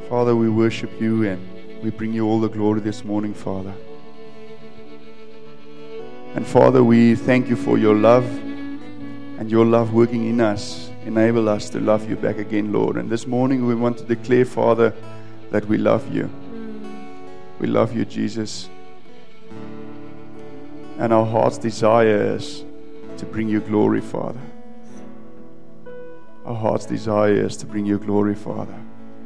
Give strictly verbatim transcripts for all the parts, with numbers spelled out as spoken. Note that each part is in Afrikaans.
Father, we worship you and we bring you all the glory this morning, Father. And Father, we thank you for your love and your love working in us. Enable us to love you back again, Lord. And this morning we want to declare, Father, that we love you. We love you, Jesus. And our heart's desire is to bring you glory, Father. Our heart's desire is to bring you glory, Father.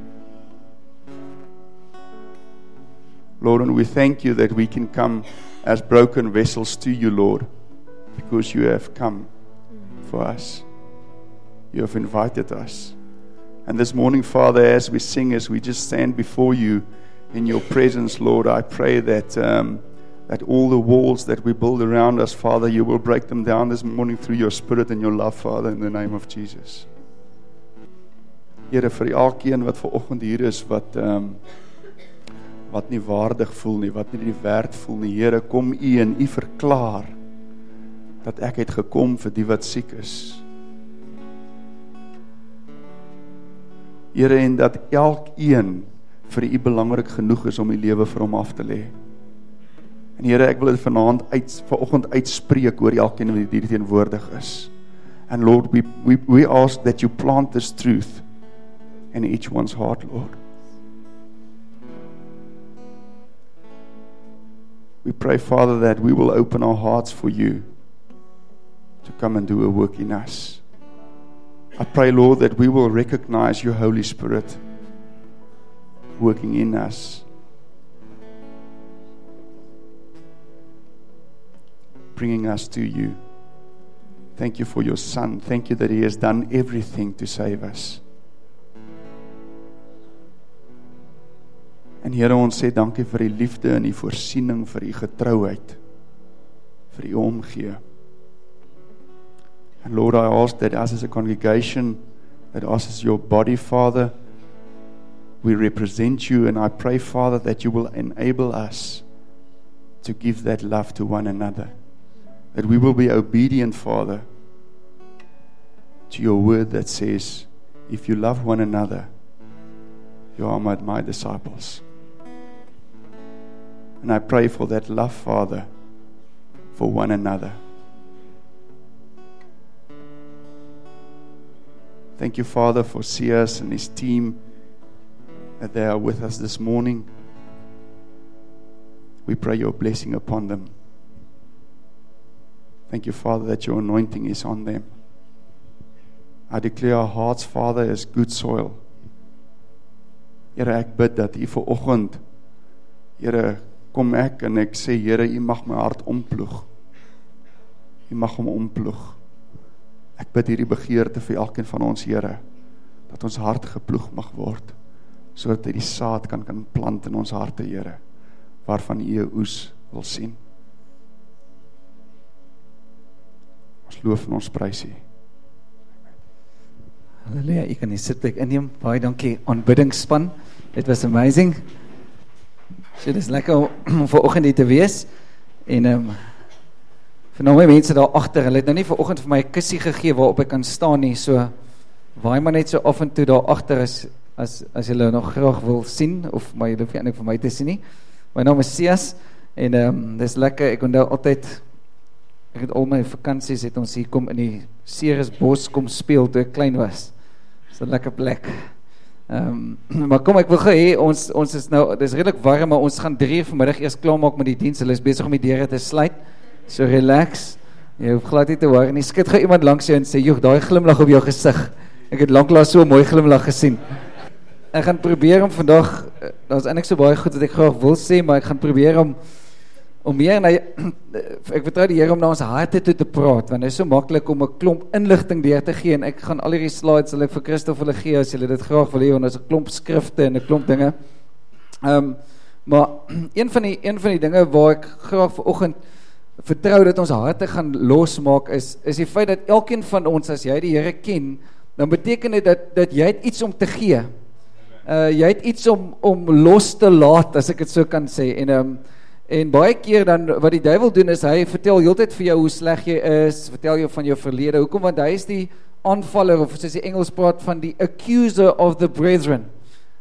Lord, and we thank you that we can come as broken vessels to you, Lord, because you have come for us. You have invited us. And this morning, Father, as we sing, as we just stand before you in your presence, Lord, I pray that um, that all the walls that we build around us, Father, you will break them down this morning through your Spirit and your love, Father, in the name of Jesus. Here, vir elkeen wat vanoggend hier is, wat um, wat nie waardig voel nie, wat nie die werd voel nie, Here, kom u en u verklaar dat ek het gekom vir die wat siek is. Here, en dat elkeen vir u belangrik genoeg is om die lewe vir hom af te lê. En Here, ek wil dit vanaand uit, vanoggend uitspreek oor elkeen wat hier teenwoordig is. And Lord, we, we, we ask that you plant this truth in each one's heart, Lord. We pray, Father, that we will open our hearts for you to come and do a work in us. I pray, Lord, that we will recognize your Holy Spirit working in us, bringing us to you. Thank you for your Son. Thank you that he has done everything to save us. En Here, ons sê dankie vir die liefde en die voorsiening, vir die getrouheid, vir die omgee. And Lord, I ask that us as a congregation, that us as your body, Father, we represent you, and I pray, Father, that you will enable us to give that love to one another. That we will be obedient, Father, to your word that says, if you love one another, you are my, my disciples. And I pray for that love, Father, for one another. Thank you, Father, for Sias and his team, that they are with us this morning. We pray your blessing upon them. Thank you, Father, that your anointing is on them. I declare our hearts, Father, as good soil. Here, ek bid dat u vanoggend, Here, kom ek en ek sê, Here, u mag my hart omploeg. U mag hom omploeg. Ek bid hierdie begeerte vir elkeen van ons, Here, dat ons hart geploeg mag word, sodat hy die saad kan, kan plant in ons harte, Here, waarvan u 'n oes wil sien. Ons loof en ons prys u. Halleluja, ek kan die sitplek inneem. Baie dankie, aanbiddingsspan. It was amazing. So, dit is lekker om vanoggend hier te wees. En um, vir nou my mense daar agter, hulle het nou nie vanoggend vir my 'n kussie gegee waarop ek kan staan nie. So, waai maar net so af en toe daar agter as as as julle nog graag wil sien, of maar julle hoef nie eintlik vir my te sien nie. My naam is Sias en um, dis lekker. Ek onthou altyd, ek het al my vakansies het ons hier kom in die Ceresbos kom speel toe ek klein was. Dis 'n lekker plek. Um, maar kom, ek wil gee, ons, ons is nou, dit is redelijk warm, maar ons gaan drie uur vanmiddag eers klaarmaak met die diens. Hulle is bezig om die deure te sluit. So relax. Jy hoef glad nie te worry nie. Skit gou iemand langs jou en sê, joh, daai glimlag op jou gesig. Ek het lanklaas so 'n mooi glimlag gesien. Ek gaan probeer om vandag, daar is eintlik so baie goed wat ek graag wil sê, maar ek gaan probeer om om meer na, ek vertrou die Here om na ons harte toe te praat, want dit is so maklik om 'n klomp inligting deur te gee, en ek gaan al hierdie slides sal ek vir Christof hulle gee, as julle dit graag wil hê, want daar is 'n klomp skrifte en 'n klomp dinge. Um, maar een van die een van die dinge waar ek graag vanoggend vertrou dat ons harte gaan losmaak, is is die feit dat elkeen van ons, as jy die Here ken, dan beteken dit dat dat jy het iets om te gee. Uh, jy het iets om om los te laat, as ek dit so kan sê. En um, En baie keer dan, wat die duiwel doen is, hy vertel heeltyd vir jou hoe sleg jy is, vertel jou van jou verlede. Hoekom? Want hy is die aanvaller, of soos die Engels praat van die accuser of the brethren.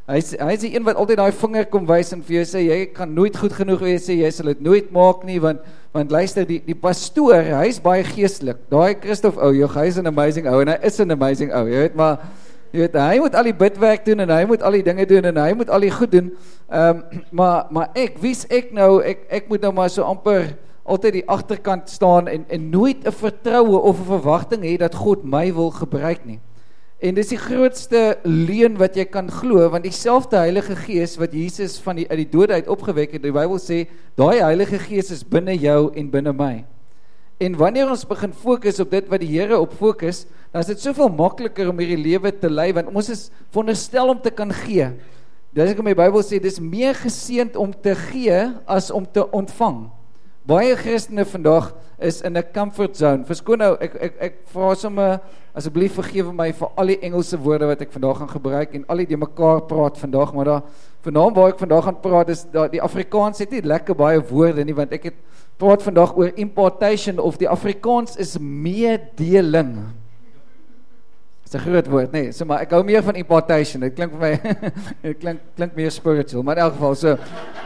Hy is, hy is die een wat altyd daai vinger kom wys en vir jou sê, jy kan nooit goed genoeg wees, sê, jy sal dit nooit maak nie, want, want luister, die, die pastoor, hy is baie geestelik, daai Christoph ou, joh, hy is een amazing ou, en hy is een amazing ou, jy weet, maar, jy weet, hy moet al die bidwerk doen, en hy moet al die dinge doen, en hy moet al die goed doen, um, maar, maar ek, wie's ek nou, ek, ek moet nou maar so amper, altyd die agterkant staan, en, en nooit een vertroue of een verwagting hê, dat God my wil gebruik nie. En dis die grootste leuen wat jy kan glo, want dieselfde Heilige Gees wat Jesus van die, uit die dode uit opgewek het, die Bybel sê, daai Heilige Gees is binne jou en binne my. En wanneer ons begin fokus op dit wat die Here op fokus, dan is dit soveel makliker om hierdie lewe te lei, want ons is veronderstel om te kan gee. Dis ek in my Bybel sê, dis meer geseënd om te gee as om te ontvang. Baie Christene vandag is in 'n comfort zone. Verskoon nou, ek ek ek vra sommer asseblief vergewe my vir al die Engelse woorde wat ek vandag gaan gebruik en al die mekaar praat vandag, maar daar vanaand waar ek vandag gaan praat is daar die Afrikaans het nie lekker baie woorde nie, want ek het praat vandag oor impartation of die Afrikaans is meedeling. Dis 'n groot woord, nee, so maar ek hou meer van impartation. Dit klink vir my dit klink klink meer spiritual, maar in elk geval so.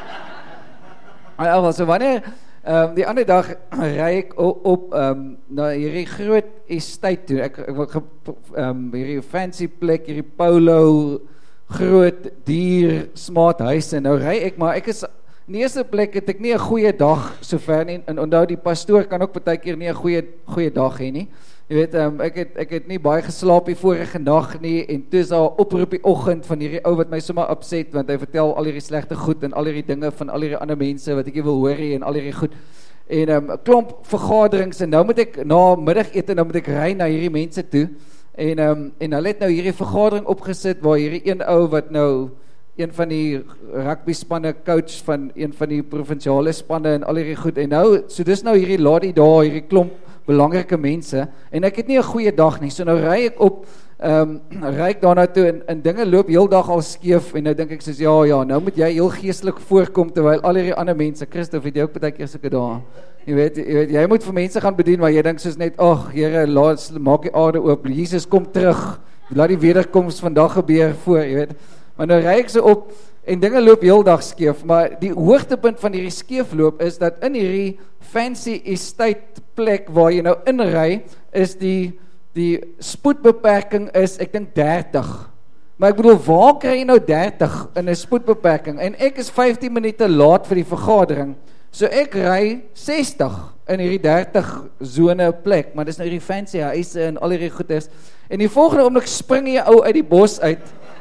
In elk geval so wanneer Um, die ander dag ry ek op, op um, na hierdie groot estate toe, ek, ek um, hierdie fancy plek, hierdie polo, groot dier, smart huise, nou ry ek, maar ek is, in die eerste plek het ek nie 'n goeie dag so ver nie, en onthou die pastoor kan ook partykeer nie 'n goeie, goeie dag hê nie, jy weet, um, ek, het, ek het nie baie geslaap die vorige nag nie, en toe is daar 'n oproep die oggend van hierdie ou wat my sommer upset, want hy vertel al hierdie slegte goed, en al hierdie dinge van al hierdie ander mense, wat ek nie wil hoor nie, en al hierdie goed, en 'n um, klomp vergaderings, en nou moet ek, na middagete, nou moet ek ry na hierdie mense toe, en, um, en hulle het nou hierdie vergadering opgesit, waar hierdie een ou wat nou, een van die rugby spanne coach van een van die provinsiale spanne en al hierdie goed, en nou, so dis nou hierdie laadie daar, hierdie klomp belangrike mense, en ek het nie 'n goeie dag nie, so nou ry ek op, um, ry ek daarna toe, en, en dinge loop heel dag al skeef, en nou dink ek soos, ja, ja, nou moet jy heel geestelik voorkom, terwyl al hierdie ander mense, Christoph, het jy ook partykeer sulke dae, jy weet, jy weet, jy moet vir mense gaan bedien, maar jy dink soos net, ag, Here, laat, maak die aarde oop, Jesus kom terug, laat die wederkoms vandag gebeur voor, jy weet, maar nou ry ek so op, en dinge loop heel dag skeef, maar die hoogtepunt van hierdie skeefloop is dat in hierdie fancy estate plek waar jy nou inry, is die, die spoedbeperking is, ek dink dertig. Maar ek bedoel, waar kry jy nou dertig in 'n spoedbeperking? En ek is vyftien minute laat vir die vergadering, so ek ry sestig in hierdie dertig zone plek, maar dis nou hierdie fancy huise en al hierdie goeders. En die volgende oomblik spring jy ou uit die bos uit.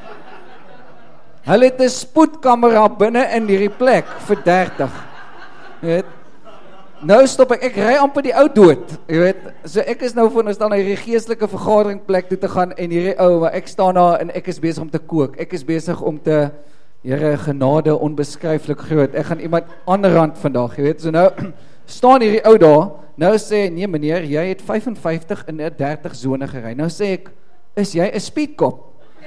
Hulle het 'n spoedkamera binne in hierdie plek vir dertig. Jy weet, nou stop ek, ek ry amper die ou dood, jy weet, so ek is nou veronderstel na hierdie geestelike vergadering plek toe te gaan, en hierdie ou, maar ek staan daar, en ek is besig om te kook, ek is besig om te, Here, genade onbeskryflik groot, ek gaan iemand aanrand vandag, jy weet, so nou, staan hierdie ou daar, nou sê, nee meneer, jy het vyf en vyftig in 'n dertig zone gery, nou sê ek, is jy 'n speedkop?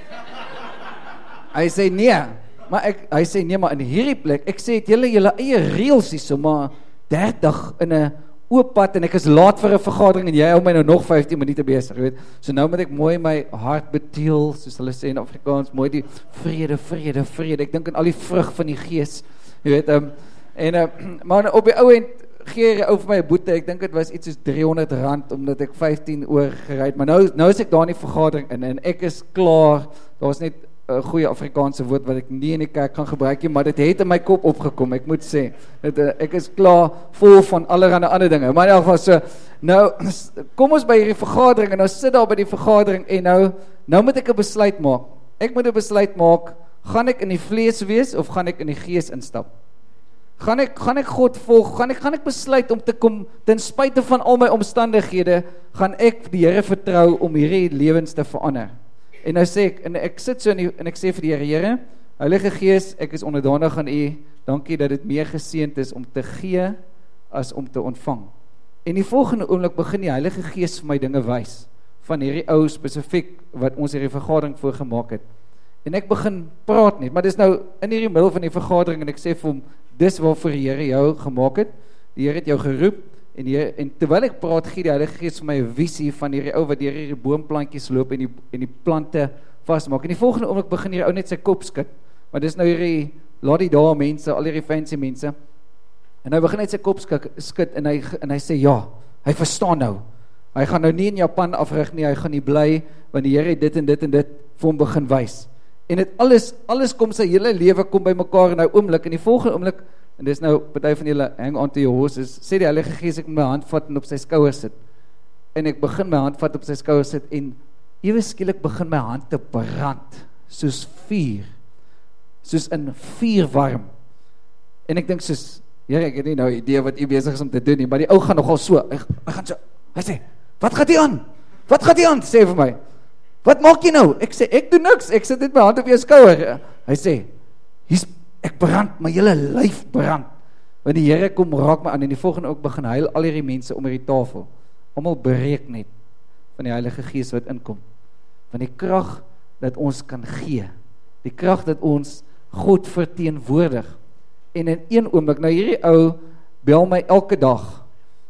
Hy sê nee, maar ek, hy sê nee, maar in hierdie plek, ek sê het julle julle eie reëls hier, so maar dertig in 'n oop pad, en ek is laat vir 'n vergadering, en jy hou my nou nog vyftien minute besig, weet, so nou moet ek mooi my hart beteel, soos hulle sê in Afrikaans, mooi die vrede, vrede, vrede, ek dink aan al die vrug van die gees, jy weet, um, en, um, maar op die ou end, gee jy ou vir my 'n boete, ek dink dit was iets soos driehonderd rand, omdat ek vyftien oor gery het, maar nou, nou is ek daar in die vergadering in, en ek is klaar, daar was net 'n goeie Afrikaanse woord wat ek nie in die kerk kan gebruik nie, maar dit het in my kop opgekom, ek moet sê, dit, ek is klaar vol van allerhande ander dinge, maar in elk geval so, nou, kom ons by hierdie vergadering, en nou sit daar by die vergadering, en nou, nou moet ek 'n besluit maak, ek moet 'n besluit maak, gaan ek in die vlees wees, of gaan ek in die gees instap? Gaan ek, gaan ek God volg, gaan ek, gaan ek besluit om te kom, ten spyte van al my omstandighede, gaan ek die Here vertrou om hierdie lewens te verander? En nou sê ek, en ek sit so in die, en ek sê vir die Here, Here, Heilige Gees, ek is onderdanig aan U, dankie dat dit meer geseënd is om te gee, as om te ontvang. En die volgende oomblik begin die Heilige Gees vir my dinge wys, van hierdie ou spesifiek, wat ons hierdie vergadering voorgemaak het. En ek begin praat net, maar dis nou in hierdie middel van die vergadering, en ek sê vir hom, dis waarvoor die Here jou gemaak het, die Here het jou geroep, en, die, en terwyl ek praat, gee die Heilige Gees vir my 'n visie van hierdie ou wat deur hierdie boomplantjies loop en die, en die plante vasmaak. En die volgende oomblik begin hierdie ou net sy kop skud. maar dis nou hierdie, laat die daar mense, al hierdie fancy mense, en hy begin net sy kop skik, skit, en hy, en hy sê, ja, hy verstaan nou, hy gaan nou nie in Japan afrig nie, hy gaan nie bly, want die Here het dit en dit en dit vir hom begin wys, en het alles, alles kom sy hele lewe kom by mekaar in nou oomblik, en die volgende oomblik, en dis nou, party van julle, hang on to your horses, sê die Heilige Gees, ek moet my hand vat en op sy skouer sit, en ek begin my hand vat op sy skouer sit, en ewe skielik begin my hand te brand, soos vuur, soos in vuur warm, en ek dink soos, Here, ek het nie nou idee wat u besig is om te doen nie, maar die ou gaan nogal so, hy, hy gaan so, hy sê, wat gaat die aan? Wat gaat die aan? Sê vir my, wat maak jy nou? Ek sê, ek doen niks, ek sit net my hand op jou skouer, hy sê, hier's, ek brand, my hele lyf brand, want die Here kom raak my aan, en die volgende ook begin huil al hierdie mense om hierdie tafel, almal breek net, van die Heilige Gees wat inkom, van die krag dat ons kan gee, die krag dat ons God verteenwoordig, en in een oomblik, nou hierdie ou bel my elke dag,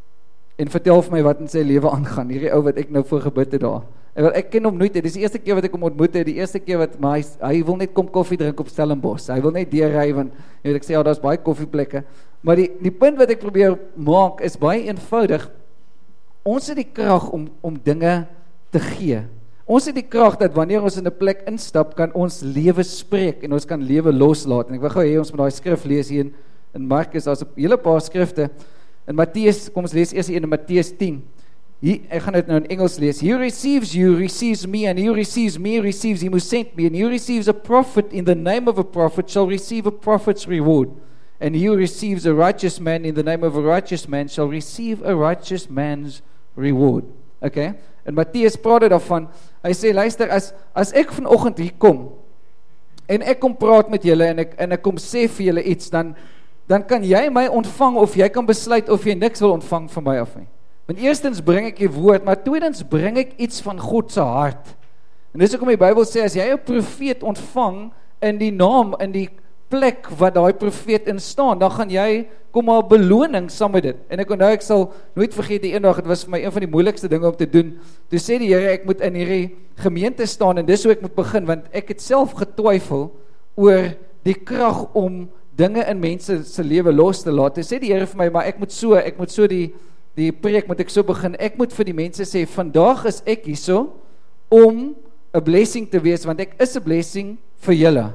en vertel vir my wat in sy lewe aangaan, hierdie ou wat ek nou voor gebid het daar, en wel, ek ken hom nooit, dit is die eerste keer wat ek hom ontmoet het, die eerste keer wat, maar hy, hy wil net kom koffie drink op Stellenbosch, hy wil net deurry, want jy weet, ek sê, ja, daar is baie koffieplekke, maar die, die punt wat ek probeer maak, is baie eenvoudig, ons het die krag om, om dinge te gee, ons het die krag dat wanneer ons in 'n plek instap, kan ons lewe spreek, en ons kan lewe loslaat, en ek wil gou hê ons moet daai skrif lees hier in, in Markus, daar's 'n hele paar skrifte, in Matteus, kom ons lees eers een in Matteus tien, hier, ek gaan dit nou in Engels lees, he receives you, receives me, and he receives me, receives him who sent me, and he receives a prophet in the name of a prophet, shall receive a prophet's reward, and he who receives a righteous man in the name of a righteous man, shall receive a righteous man's reward, okay, en Matteus praat dit daarvan, hy sê, luister, as, as ek vanoggend hier kom, en ek kom praat met julle, en ek, en ek kom sê vir julle iets, dan, dan kan jy my ontvang, of jy kan besluit of jy niks wil ontvang van my af nie, want eerstens bring ek die woord, maar tweedens bring ek iets van God se hart, en dis ook om die Bybel sê, as jy 'n profeet ontvang, in die naam, in die plek wat daai profeet in staan, dan gaan jy kom maar beloning saam met dit, en ek onthou, ek sal nooit vergeet die eendag, het was vir my een van die moeilikste dinge om te doen, toe sê die Here, ek moet in hierdie gemeente staan, en dis hoe ek moet begin, want ek het self getwyfel, oor die krag om dinge in mense se lewe los te laat, toe sê die Here vir my, maar ek moet so, ek moet so die, die preek moet ek so begin, ek moet vir die mense sê, vandag is ek hierso, om 'n blessing te wees, want ek is 'n blessing vir julle,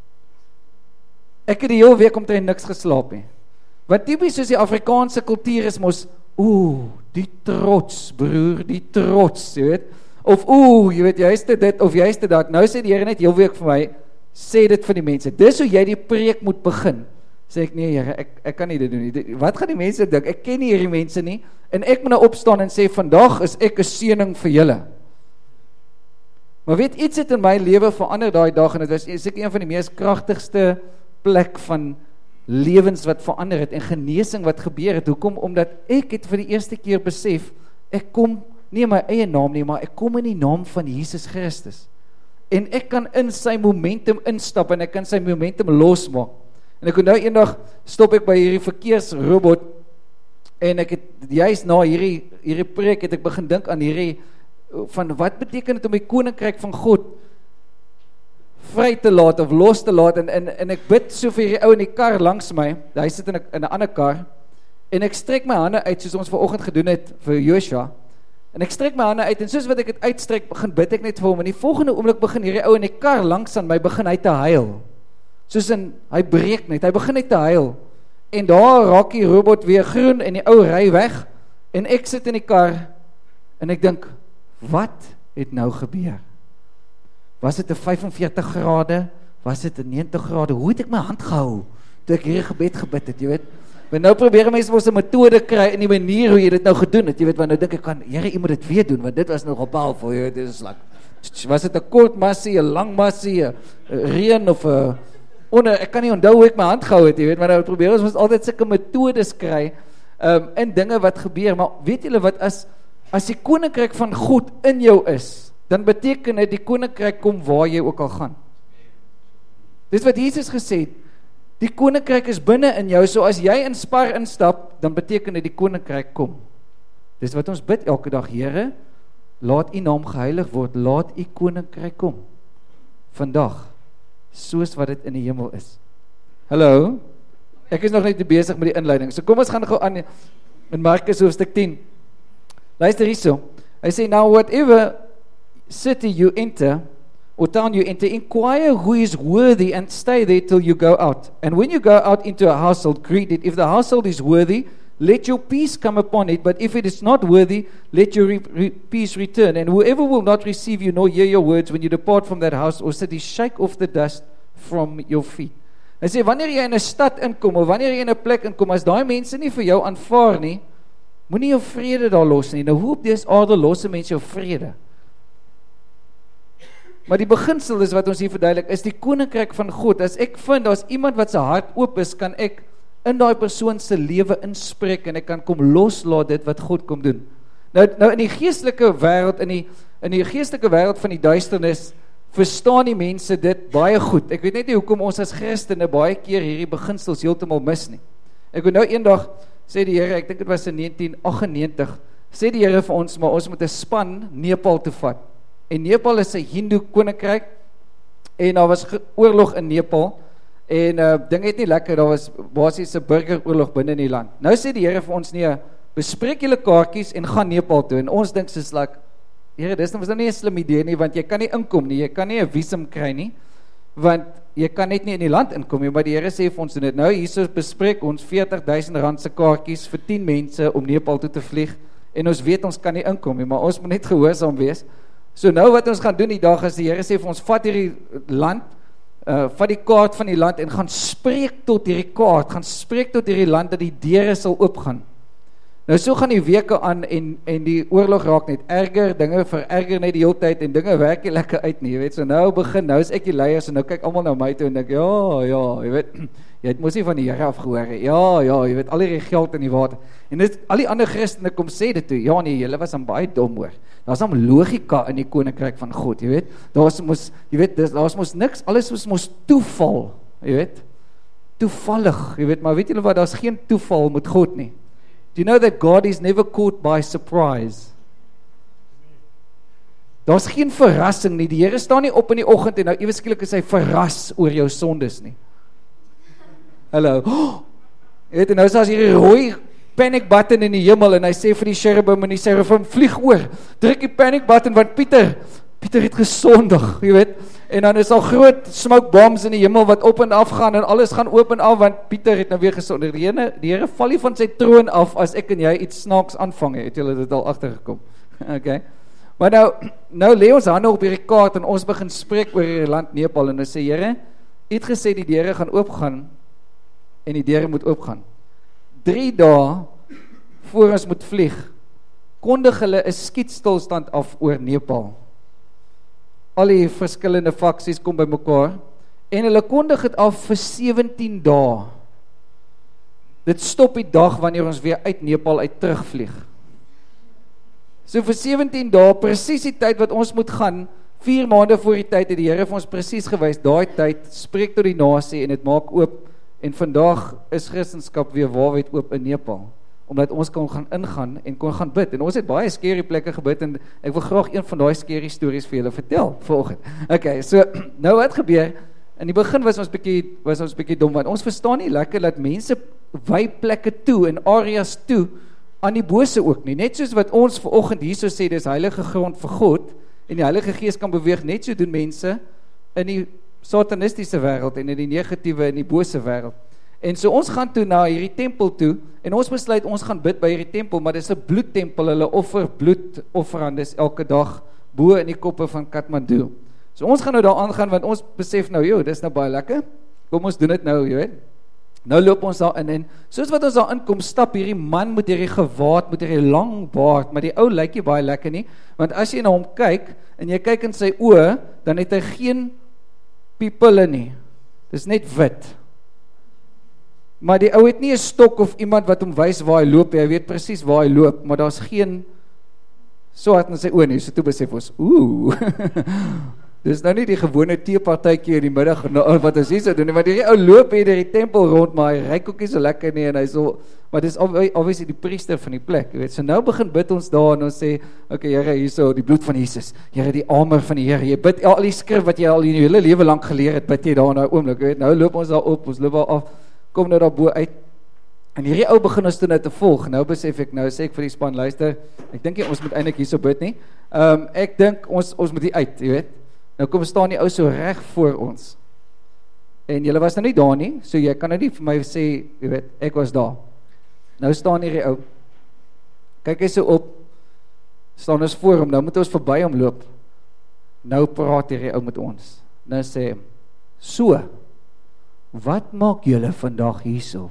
ek het die hele week omtrent niks geslaap nie, want typies soos die Afrikaanse kultuur is mos, oeh, die trots, broer, die trots, jy weet, of oeh, jy weet, juist dit, of juist dat, nou sê die Here net heel week vir my, sê dit vir die mense, dis hoe jy die preek moet begin, sê ek, nee Here, ek, ek kan nie dit doen nie, wat gaan die mense dink, ek ken nie hierdie mense nie, en ek moet nou opstaan en sê, vandag is ek 'n seëning vir julle, maar weet, iets het in my lewe verander daai dag, en dit was seker een van die mees kragtigste plek van lewens wat verander het, en genesing wat gebeur het, hoekom? Omdat ek het vir die eerste keer besef, ek kom nie in my eie naam nie, maar ek kom in die naam van Jesus Christus, en ek kan in sy momentum instap, en ek kan sy momentum losmaak, en ek onthou eendag, stop ek by hierdie verkeersrobot, en ek het, juist na hierdie, hierdie preek, het ek begin dink aan hierdie, van wat beteken het om die koninkryk van God vry te laat, of los te laat, en, en, en ek bid so vir hierdie ou in die kar langs my, hy sit in 'n in 'n ander kar, en ek strek my hande uit, soos ons vanoggend gedoen het, vir Joshua, en ek strek my hande uit, en soos wat ek het uitstrek, begin bid ek net vir hom, en die volgende oomblik begin hierdie ou in die kar langs aan my, begin hy te huil, soos in, hy breek net, hy begin net te huil, en daar raak die robot weer groen, en die ou ry weg, en ek sit in die kar, en ek dink, wat het nou gebeur? Was dit 'n vyf en veertig grade? Was dit 'n negentig grade? Hoe het ek my hand gehou, toe ek hierdie gebed gebid het, jy weet? Maar nou probeer mense mos 'n metode kry, in die manier hoe jy dit nou gedoen het, jy weet, want nou dink ek, kan, Here, jy moet dit weer doen, want dit was nogal powerful, jy weet, dit is like, was dit 'n kort massie, 'n lang massie, 'n reën, of 'n, onder, ek kan nie onthou hoe ek my hand gehou het, jy weet, maar nou probeer ons mos altyd sulke metodes kry, um, in dinge wat gebeur, maar weet julle wat, as, as die koninkryk van God in jou is, dan beteken dit, die koninkryk kom waar jy ook al gaan. Dis wat Jesus gesê het, die koninkryk is binne in jou, so as jy in Spar instap, dan beteken dit, die koninkryk kom. Dis wat ons bid elke dag, Here, laat u naam geheilig word, laat u koninkryk kom. Vandag, soos wat dit in die hemel is. Hallo? Ek is nog net besig met die inleiding. So kom ons gaan gou aan in Markus hoofstuk tien. Luister hierso. Hy sê, now whatever city you enter, or town you enter, inquire who is worthy and stay there till you go out. And when you go out into a household, greet it. If the household is worthy, let your peace come upon it. But if it is not worthy, let your re re peace return. And whoever will not receive you nor hear your words when you depart from that house or city, shake off the dust from your feet. Hy sê, wanneer jy in 'n stad inkom, of wanneer jy in 'n plek inkom, as daai mense nie vir jou aanvaar nie, moenie jou vrede daar los nie. Nou hoe op dese aarde los 'n mens jou vrede? Maar die beginsel is wat ons hier verduidelik, is die koninkryk van God. As ek vind, as iemand wat sy hart oop is, kan ek in daai persoon se lewe inspreek, en ek kan kom loslaat dit wat God kom doen. Nou, nou in die geestelike wêreld, in die, in die geestelike wêreld van die duisternis, verstaan die mense dit baie goed. Ek weet net nie hoekom ons as Christene baie keer hierdie beginsels heeltemal mis nie. Ek weet nou eendag, sê die Here, ek dink dit was in negentien agt en negentig, sê die Here vir ons, maar ons moet 'n span Nepal toe vat. En Nepal is 'n Hindoe koninkryk, en daar was oorlog in Nepal, en uh, ding het nie lekker, daar was basies 'n burgeroorlog binne in die land. Nou sê die Here vir ons, nee, bespreek julle kaartjies en gaan Nepal toe, en ons dink soos like, Here, dis nou nie 'n slim idee nie, want jy kan nie inkom nie, jy kan nie 'n visum kry nie, want jy kan net nie in die land inkom nie, maar die Here sê vir ons doen dit. Nou hierso bespreek ons veertig duisend rand se kaartjies vir tien mense om Nepal toe te vlieg, en ons weet ons kan nie inkom nie, maar ons moet net gehoorsaam wees. So nou wat ons gaan doen die dag is, die Here sê vir ons, vat hierdie land, uh, vat die kaart van die land, en gaan spreek tot hierdie kaart, gaan spreek tot hierdie land, dat die deure sal oopgaan. Nou so gaan die weke aan, en, en die oorlog raak net erger, dinge vererger net die hele tyd, en dinge werk nie lekker uit nie, jy weet, so nou begin, nou is ek die leier, so nou kyk almal na my toe, en denk, ja, ja, jy weet, jy het mos nie van die Here afgehoor, ja, ja, jy weet, al die geld in die water, en dit, al die ander Christene kom sê dit toe, ja nee, julle was dan baie dom hoor, daar is dan logika in die koninkryk van God, jy weet, daar is mos, jy weet, daar is mos niks, alles is mos toeval, jy weet, toevallig, jy weet, maar weet julle wat, daar is geen toeval met God nie. Do you know that God is never caught by surprise? Daar is geen verrassing nie, die Here staan nie op in die oggend, en nou ewe skielik is hy verras oor jou sondes nie. Hallo, oh, jy weet, en nou is daar hierdie rooi panic button in die hemel, en hy sê vir die cherubim en die seraphim, vlieg oor, druk die panic button, want Pieter, Pieter het gesondig, jy weet, en dan is al groot smoke bombs in die hemel wat op en af gaan, en alles gaan oop en af, want Pieter het nou weer gesondig. Die Here, die Here val nie van sy troon af, as ek en jy iets snaaks aanvang, het julle dit al agtergekom, okay, maar nou, nou lê ons hande op hierdie kaart, en ons begin spreek oor hierdie land Nepal, en ons sê, Here, U het gesê die deure gaan oopgaan, en die deure moet oopgaan. Drie dae, voor ons moet vlieg, kondig hulle 'n skietstilstand af oor Nepal. Al die verskillende faksies kom by mekaar, en hulle kondig het af vir sewentien dae. Dit stop die dag wanneer ons weer uit Nepal uit terugvlieg. So vir sewentien dae, presies die tyd wat ons moet gaan, vier maande voor die tyd het die Here vir ons presies gewys, daai tyd spreek tot die nasie en dit maak oop, en vandag is Christendom weer waarheid oop in Nepal, omdat ons kon gaan ingaan en kon gaan bid, en ons het baie scary plekke gebid, en ek wil graag een van daai scary stories vir julle vertel, vanoggend. Okay, so, nou wat gebeur, in die begin was ons bietjie, was ons bietjie dom, want ons verstaan nie lekker, dat mense wy plekke toe, en areas toe, aan die bose ook nie, net soos wat ons vanoggend hierso sê, dis heilige grond vir God, en die Heilige Gees kan beweeg, net so doen mense, in die satanistiese wêreld, en in die negatiewe, en die bose wêreld. En so ons gaan toe na hierdie tempel toe, en ons besluit ons gaan bid by hierdie tempel, maar dit is 'n bloedtempel, hulle offer bloedofferandes elke dag, bo in die koppe van Kathmandu. So ons gaan nou daar aangaan, want ons besef nou, joh, dis nou baie lekker, kom ons doen dit nou, jy weet. Nou loop ons daar in, en soos wat ons daar inkom, stap hierdie man met hierdie gewaad, met hierdie lang baard, maar die ou lyk nie baie lekker nie, want as jy na hom kyk, en jy kyk in sy oë, dan het hy geen pupille nie, dis net wit. Maar die ou het nie 'n stok of iemand wat hom wys waar hy loop, hy weet presies waar hy loop, maar daar's geen swart in sy oë nie, so toe besef ons, ooh, Dis nou nie die gewone teepartytjie in die middag wat ons hier sou doen nie, maar die ou loop hier deur die tempel rond, maar hy ryk ook nie so lekker nie en hy so, maar dis obviously die priester van die plek, jy weet. So nou begin bid ons daar en ons sê, okay, Here, hierso die bloed van Jesus. Here, die armer van die Here. Jy bid al die skrif wat jy al in jou hele lewe lank geleer het, bid jy daar nou oomblik, jy weet. Nou loop ons daar op, ons loop daar af, kom nou daar bo uit. En hierdie ou begin ons toe nou te volg. Nou besef ek, nou sê ek vir die span, luister, ek dink nie ons moet eintlik hierso bid nie. Um, ek dink ons ons moet hier uit, jy weet. Nou kom staan die ou so reg voor ons. En julle was nou nie daar nie, so jy kan nou nie vir my sê, jy weet, ek was daar. Nou staan hierdie ou. Kyk hy so op. Staan ons voor hom, nou moet ons verby hom loop. Nou praat hierdie ou met ons. Nou sê hy, so, wat maak julle vandag hierso?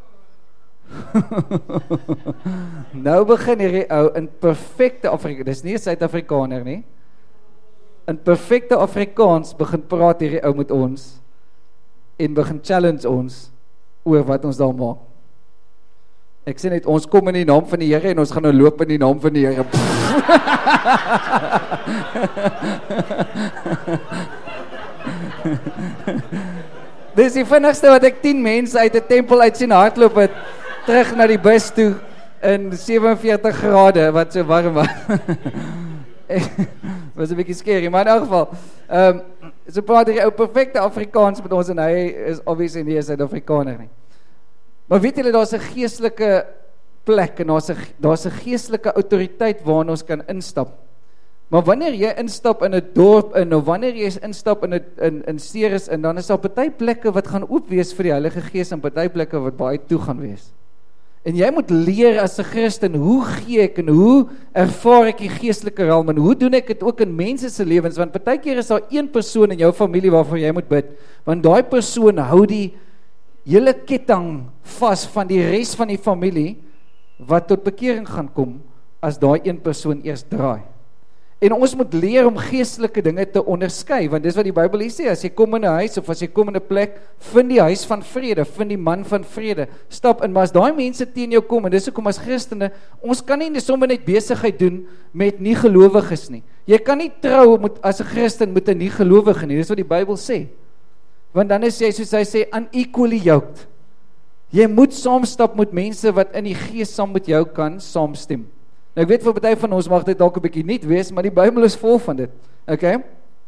Nou begin hierdie ou in perfekte Afrikaans, dis nie 'n Suid-Afrikaner nie, in perfekte Afrikaans begin praat hierdie ou met ons en begin challenge ons oor wat ons daar maak. Ek sê net, ons kom in die naam van die Here en ons gaan nou loop in die naam van die Here. Dis die vinnigste wat ek tien mense uit 'n tempel uit sien hardloop het, terug na die bus toe in sewenveertig grade, wat so warm was. Was 'n bietjie scary, maar in elk geval, um, so praat hy ou perfekte Afrikaans met ons en hy is obviously nie 'n Suid-Afrikaner nie. Maar weet julle, daar's 'n geestelike plek en daar's 'n daar's 'n geestelike autoriteit waarna ons kan instap. Maar wanneer jy instap in 'n dorp in of wanneer jy instap in 'n in in Ceres in, dan is daar party plekke wat gaan oop wees vir die Heilige Gees en party plekke wat baie toe gaan wees. En jy moet leer as 'n Christen, hoe gee ek en hoe ervaar ek die geestelike realm en hoe doen ek dit ook in mense se lewens, want partykeer is daar een persoon in jou familie waarvoor jy moet bid, want daai persoon hou die hele ketting vas van die res van die familie wat tot bekering gaan kom as daai een persoon eers draai. En ons moet leer om geestelike dinge te onderskei, want dis wat die Bybel hier sê, as jy kom in 'n huis of as jy kom in 'n plek, vind die huis van vrede, vind die man van vrede, stap in, maar as daai mense teen jou kom, en dis hoekom as Christene, ons kan nie sommer net besigheid doen met nie gelowiges nie. Jy kan nie trou met, as 'n Christen met 'n nie gelowige nie, dis wat die Bybel sê. Want dan is jy, soos hy sê, unequally yoked. Jy moet saamstap met mense wat in die gees saam met jou kan saamstem. Nou ek weet vir party van ons mag dit dalk 'n bietjie nuut wees, maar die Bybel is vol van dit. Okay?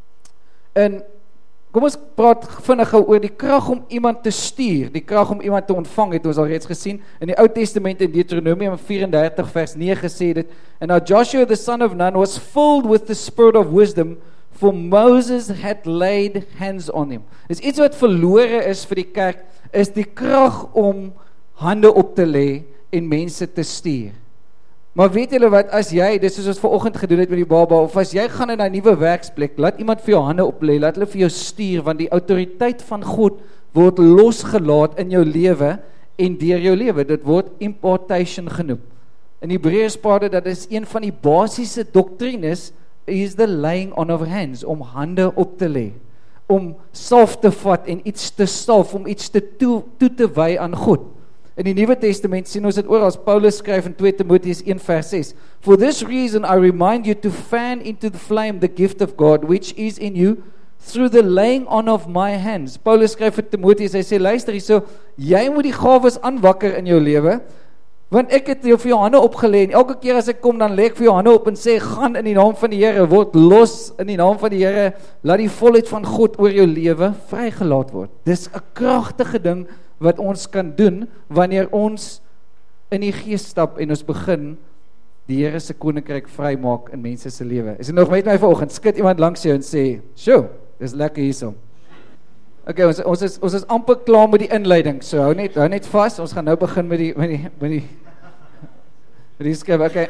En kom ons praat vinnig oor die krag om iemand te stuur, die krag om iemand te ontvang, het ons al reeds gesien in die Ou Testament in Deuteronomium vyf-en-dertig vers nege sê dit, and now Joshua the son of Nun was filled with the spirit of wisdom, for Moses had laid hands on him. Dis iets wat verlore is vir die kerk, is die krag om hande op te lê en mense te stuur. Maar weet julle wat, as jy, dis soos ons vanoggend gedoen het met die baba, of as jy gaan in 'n nuwe werksplek, laat iemand vir jou hande oplê, laat hulle vir jou stuur, want die autoriteit van God word losgelaat in jou lewe en deur jou lewe. Dit word impartation genoem. In Hebreërs praat dit, dat is een van die basiese doktrines, is the laying on of hands, om hande op te lê, om salf te vat en iets te salf, om iets te toe, toe te wy aan God. In die Nuwe Testament sien ons dit oor, as Paulus skryf in twee Timoteus een vers ses, for this reason I remind you to fan into the flame the gift of God, which is in you, through the laying on of my hands. Paulus skryf vir Timoteus, hy sê, luister hierso, jy moet die gawes aanwakker in jou lewe, want ek het jou vir jou hande opgelê, en elke keer as ek kom, dan lê ek vir jou hande op en sê, gaan in die naam van die Here, word los in die naam van die Here, laat die volheid van God oor jou lewe vrygelaat word. Dis 'n kragtige ding wat ons kan doen, wanneer ons in die gees stap, en ons begin die Here se koninkryk vrymaak in mense se lewe. Is dit nog met my vanoggend? Skud iemand langs jou en sê, sjoe, dis lekker hierso. Okay, ons, ons, is, ons is amper klaar met die inleiding, so hou net, hou net vas, ons gaan nou begin met die, met die, met die, met die skrif, okay.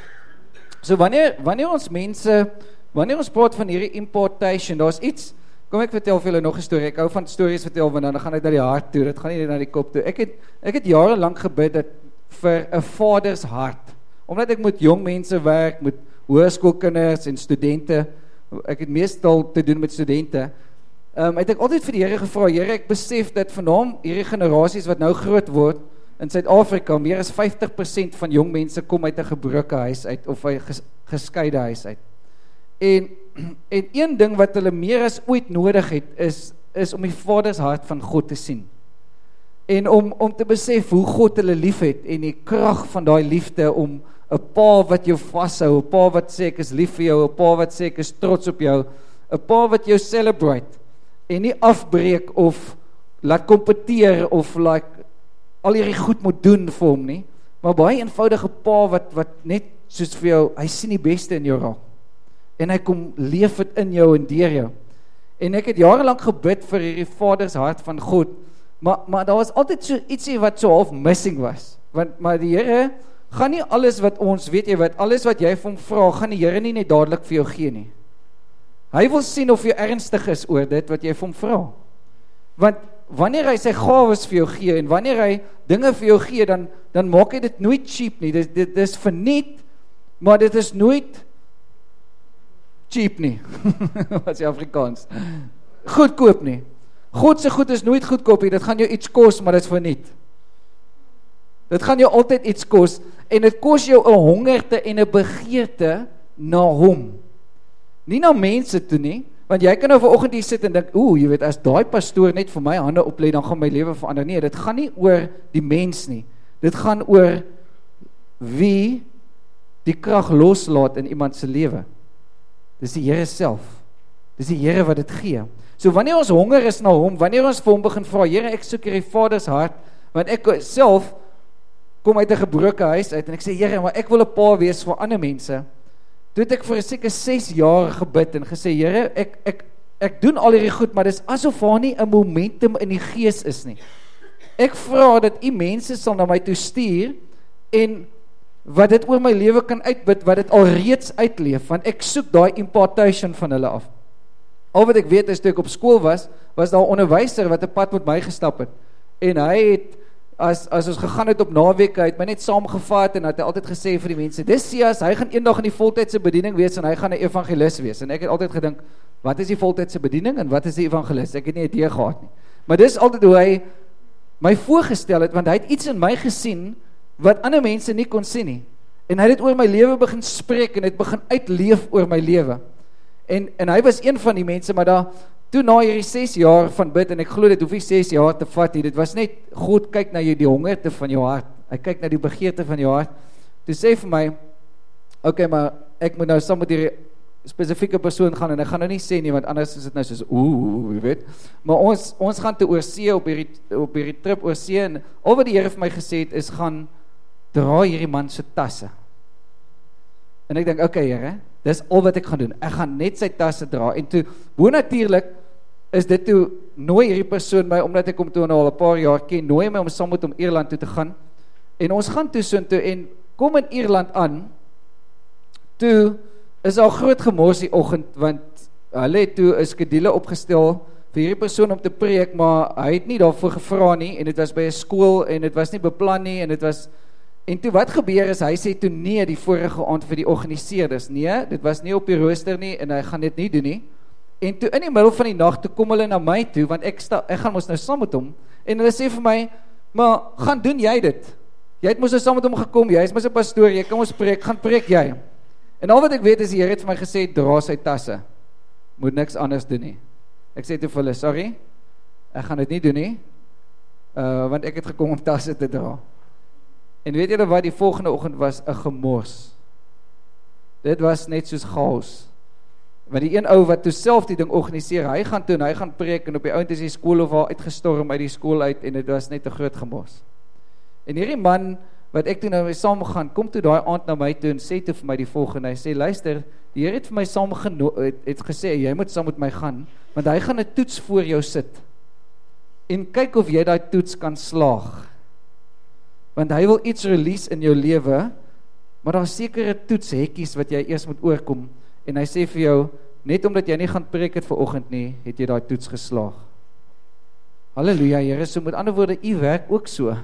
So wanneer, wanneer ons mense, wanneer ons praat van hierdie impartation, daar is iets, kom ek vertel vir julle nog 'n storie, ek hou van stories vertel, want dan gaan dit na die hart toe, dit gaan nie net na die kop toe. Ek het, ek het jare lank gebid dat, vir 'n vaders hart, omdat ek met jong mense werk, met hoërskoolkinders en studente, ek het meestal te doen met studente, Um, het ek altyd vir die Here gevra, Here, ek besef dat vanaf hierdie generasies wat nou groot word, in Suid-Afrika, meer as vyftig persent van jong mense kom uit 'n gebroke huis uit, of 'n ges, geskeide huis uit. En en een ding wat hulle meer as ooit nodig het, is, is om die Vadershart van God te sien. En om, om te besef hoe God hulle lief het, en die krag van daai liefde om 'n pa wat jou vashou, 'n pa wat sê ek is lief vir jou, 'n pa wat sê ek is trots op jou, 'n pa wat jou celebrate, en nie afbreek of laat kompeteer of like al hierdie goed moet doen vir hom nie, maar baie eenvoudige pa wat, wat net soos vir jou, hy sien die beste in jou raak, en hy kom leef het in jou en deur jou, en ek het jarelang gebid vir hierdie Vadershart van God, maar, maar daar was altyd so ietsie wat so half missing was, want maar die Here gaan nie alles wat ons, weet jy wat, alles wat jy vir hom vra, gaan die Here nie net dadelik vir jou gee nie. Hy wil sien of jy ernstig is oor dit wat jy vir hom vra. Want wanneer hy sy gawes vir jou gee, en wanneer hy dinge vir jou gee, dan, dan maak hy dit nooit cheap nie, dit, dit is verniet, maar dit is nooit cheap nie, wat is die Afrikaans, goedkoop nie. God se goed is nooit goedkoop nie, dit gaan jou iets kos, maar dit is verniet. Dit gaan jou altyd iets kos, en dit kos jou 'n hongerte en 'n begeerte na hom. Nie na mense toe nie, want jy kan nou vanoggend hier sit en dink, oeh, jy weet, as daai pastoor net vir my hande oplê, dan gaan my lewe verander. Nee, dit gaan nie oor die mens nie. Dit gaan oor wie die krag loslaat in iemand se lewe. Dis die Here self. Dis die Here wat dit gee. So wanneer ons honger is na hom, wanneer ons vir hom begin vra, Here, ek soek hierdie Vadershart, want ek self kom uit 'n gebroke huis uit, en ek sê, Here, maar ek wil 'n pa wees vir ander mense. Toe het ek vir seker ses jaar gebid, en gesê, Here, ek, ek, ek doen al hierdie goed, maar dis asof daar nie 'n momentum in die gees is nie. Ek vra dat u mense sal na my toe stuur, en wat dit oor my lewe kan uitbid, wat dit al reeds uitleef, want ek soek daai impartation van hulle af. Al wat ek weet is, toe ek op skool was, was daar 'n onderwyser wat 'n pad met my gestap het, en hy het, as, as ons gegaan het op naweek, hy het my net saamgevat, en het hy altyd gesê vir die mense, dis Sias, hy gaan eendag in die voltydse bediening wees, en hy gaan 'n evangelis wees, en ek het altyd gedink, wat is die voltydse bediening, en wat is die evangelis, ek het nie 'n idee gehad nie, maar dis altyd hoe hy my voorgestel het, want hy het iets in my gesien, wat ander mense nie kon sien nie, en hy het oor my lewe begin spreek, en het begin uitleef oor my lewe, en, en hy was een van die mense, maar daar, toe na hierdie ses jaar van bid, en ek glo dit hoef nie ses jaar te vat nie, dit was net, God kyk na jou, die hongerte van jou hart, hy kyk na die begeerte van jou hart, toe sê vir my, ok, maar ek moet nou saam met hierdie spesifieke persoon gaan, en ek gaan nou nie sê nie, want anders is dit nou soos, oeh, jy weet, maar ons, ons gaan te oorsee, op hierdie, op hierdie trip oorsee, en al wat die Here vir my gesê het, is gaan, dra hierdie man se tasse, en ek dink, ok Here, dis al wat ek gaan doen, ek gaan net sy tasse dra, en toe, bo natuurlik, is dit toe, nooi hierdie persoon my, omdat ek hom toe al 'n paar jaar ken, nooi my om saam met hom Ierland toe te gaan, en ons gaan toe so toe, en kom in Ierland aan, toe, is al groot gemors die oggend, want hulle het toe 'n skedule opgestel, vir hierdie persoon om te preek, maar hy het nie daarvoor gevra nie, en dit was by 'n skool, en dit was nie beplan nie, en dit was, en toe wat gebeur is, hy sê toe nee, die vorige aand vir die organiseerders, nee, dit was nie op die rooster nie, en hy gaan dit nie doen nie, en toe in die middel van die nag, toe kom hulle na my toe, want ek, sta, ek gaan mos nou saam met hom, en hulle sê vir my, maar gaan doen jy dit, jy het mos nou saam met hom gekom, jy is mos 'n pastoor, jy kan ons preek, gaan preek jy, en al wat ek weet is, die Here het vir my gesê, dra sy tasse, moet niks anders doen nie, ek sê toe vir hulle, sorry, ek gaan dit nie doen nie, uh, want ek het gekom om tasse te dra, en weet julle wat, die volgende oggend was 'n gemors, dit was net soos chaos, want die een ou wat toe self die ding organiseer, hy gaan toe en hy gaan preek, en op die ouend is die skool of haar uitgestorm uit die skool uit, en dit was net 'n groot gemors, en hierdie man, wat ek toe nou mee saam gaan, kom toe daai aand na my toe, en sê toe vir my die volgende, hy sê, luister, die Here het vir my saam geno- het, het gesê, jy moet saam met my gaan, want hy gaan 'n toets voor jou sit, en kyk of jy daai toets kan slaag, want hy wil iets release in jou lewe, maar daar is sekere toetshekkies wat jy eers moet oorkom, en hy sê vir jou, net omdat jy nie gaan preek het vanoggend nie, het jy daai toets geslaag. Halleluja, Here, so met ander woorde, u werk ook so.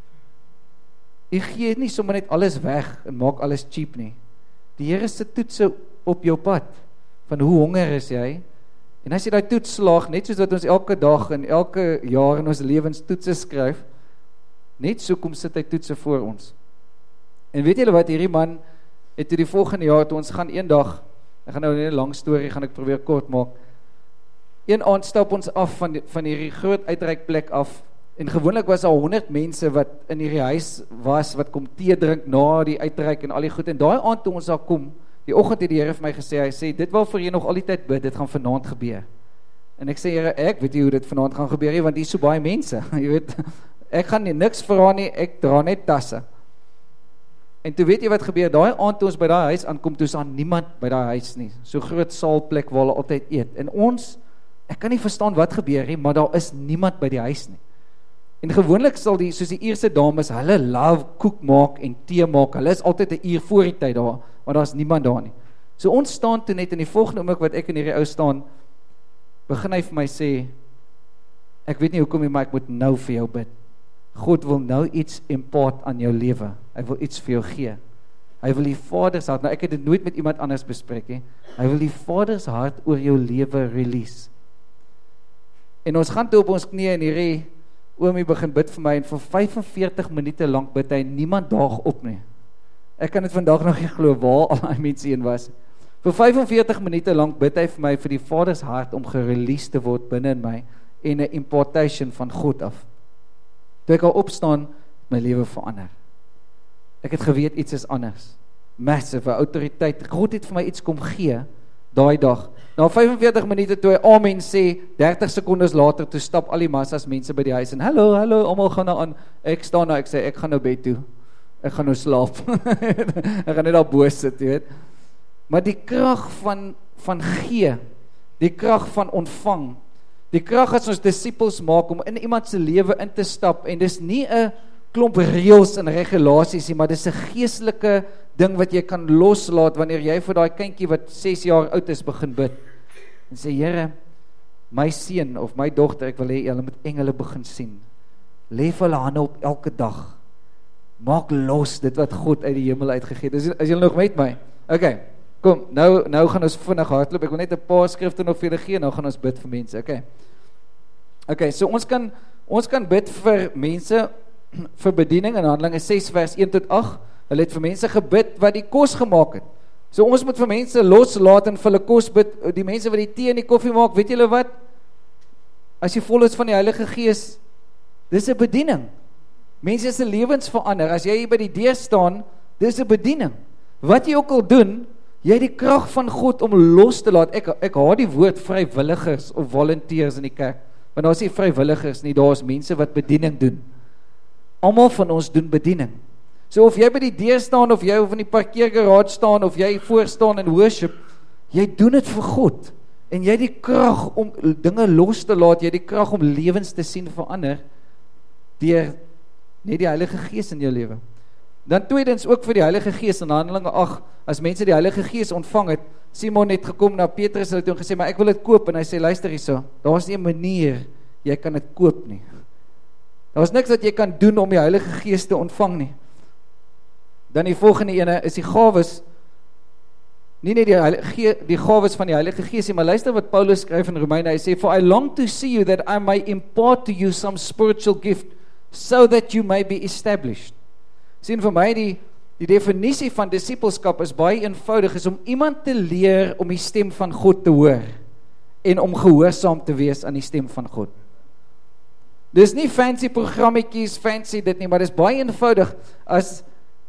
U gee nie sommer net alles weg, en maak alles cheap nie. Die Here se toetse op jou pad, van hoe honger is jy, en as jy daai toets slaag, net soos wat ons elke dag, en elke jaar in ons lewens toetse skryf, net so kom sit hy toetse voor ons. En weet julle wat, hierdie man het toe die volgende jaar, toe ons gaan eendag Ek gaan nou nie 'n lang storie gaan ek probeer kort maak. Een aand stap ons af van die, van hierdie groot uitreikplek af en gewoonlik was daar honderd mense wat in hierdie huis was wat kom tee drink na die uitreik en al die goed en daai aand toe ons daar kom, die oggend het die Here vir my gesê, hy sê dit waarvoor jy nog al die tyd bid, dit gaan vanaand gebeur. En ek sê Here, ek weet nie hoe dit vanaand gaan gebeur nie want hier is so baie mense, jy weet. Ek gaan nie niks vra nie, ek dra net tasse. En toe weet jy wat gebeur, daai aand toe ons by daai huis aankom, toe is daar niemand by daai huis nie. So groot saalplek waar hulle altyd eet. En ons, ek kan nie verstaan wat gebeur nie, maar daar is niemand by die huis nie. En gewoonlik sal die, soos die eerste dames, hulle love koek maak en tee maak, hulle is altyd 'n uur voor die tyd daar, maar daar is niemand daar nie. So ons staan toe net in die volgende oomblik wat ek in hierdie ou staan, begin hy vir my sê, ek weet nie hoekom nie, maar ek moet nou vir jou bid. God wil nou iets impart aan jou lewe. Hy wil iets vir jou gee. Hy wil die Vader se hart, nou ek het dit nooit met iemand anders bespreek nie. Hy wil die Vader se hart oor jou lewe release. En ons gaan toe op ons knieë en hierdie oomie begin bid vir my en vir vyf en veertig minute lank bid hy, niemand daag op nie. Ek kan dit vandag nog nie glo waar al die mense heen was. Vir vyf en veertig minute lank bid hy vir my vir die Vader se hart om gerelease te word binne in my en 'n impartation van God af. Toe ek al opstaan, my lewe verander. Ek het geweet iets is anders. Massive autoriteit. God het vir my iets kom gee daai dag. Na vyf en veertig minute toe hy amen sê, dertig sekondes later toe stap al die massas mense by die huis en hallo, hallo, almal gaan nou aan. Ek staan nou, ek sê ek gaan nou bed toe. Ek gaan nou slaap. Ek gaan net daar bo sit, jy weet. Maar die krag van van gee, die krag van ontvang, die krag as ons disippels maak om in iemand se lewe in te stap en dis nie 'n klomp reëls en regulasies nie, maar dis 'n geestelike ding wat jy kan loslaat wanneer jy vir daai kindjie wat ses jaar oud is begin bid. En sê Here, my seun of my dogter, ek wil hê julle moet engele begin sien. Lê vir hulle hande op elke dag. Maak los dit wat God uit die hemel uitgegee het. Is, is julle nog met my? Okay. Kom, nou nou gaan ons vinnig hardloop. Ek wil net 'n paar skrifte nog vir julle gee, nou gaan ons bid vir mense. Okay. Okay, so ons kan ons kan bid vir mense vir bediening in Handelinge ses vers een tot agt. Hulle het vir mense gebid wat die kos gemaak het. So ons moet vir mense loslaat en vir hulle kos bid. Die mense wat die tee en die koffie maak, weet julle wat? As jy vol is van die Heilige Gees, dis 'n bediening. Mense se lewens verander. As jy hier by die deur staan, dis 'n bediening. Wat jy ook al doen, jy het die krag van God om los te laat. Ek ek haat die woord vrywilligers of volunteers in die kerk. Want daar is nie vrywilligers nie, daar is mense wat bediening doen. Almal van ons doen bediening. So of jy by die deur staan, of jy of in die parkeergarage staan, of jy voor staan in worship, jy doen dit vir God. En jy het die krag om dinge los te laat, jy het die krag om lewens te sien verander, deur net die Heilige Gees in jou lewe. Dan tweedens ook vir die Heilige Gees in Handelinge agt, as mense die Heilige Gees ontvang het, Simon het gekom na Petrus en het hom gesê, maar ek wil dit koop, en hy sê, luister hierso, daar is nie 'n manier, jy kan dit koop nie. Daar is niks wat jy kan doen om die Heilige Gees te ontvang nie. Dan die volgende ene is die gawes, nie net die, Heilige, die gawes van die Heilige Gees nie, maar luister wat Paulus skryf in Romeine, hy sê, for I long to see you that I may impart to you some spiritual gift, so that you may be established. Sien vir my die, die definisie van disipelskap is baie eenvoudig, is om iemand te leer om die stem van God te hoor, en om gehoorsaam te wees aan die stem van God. Dis nie fancy programmetjies, fancy dit nie, maar dis baie eenvoudig, as